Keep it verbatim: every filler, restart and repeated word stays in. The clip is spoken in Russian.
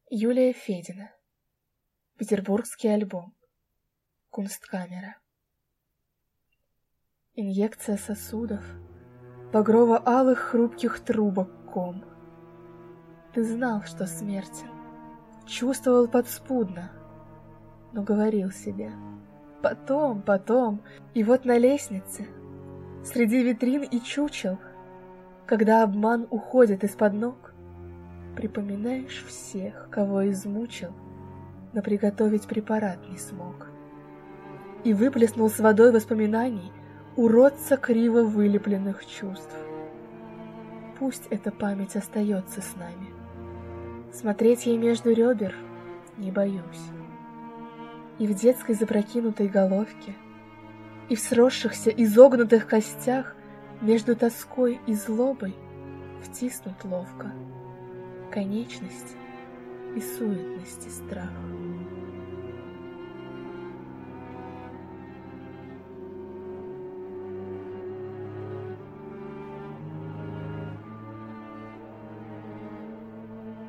Юлия Федина. Петербургский альбом. Кунсткамера. Инъекция сосудов, багрово-алых хрупких трубок ком. Ты знал, что смертен, чувствовал подспудно, но говорил себе: потом, потом. И вот на лестнице, среди витрин и чучел, когда обман уходит из-под ног, припоминаешь всех, кого измучил, но приготовить препарат не смог. И выплеснул с водой воспоминаний уродца криво вылепленных чувств. Пусть эта память остается с нами. Смотреть ей между ребер не боюсь. И в детской запрокинутой головке, и в сросшихся изогнутых костях между тоской и злобой втиснут ловко конечность и суетности страх.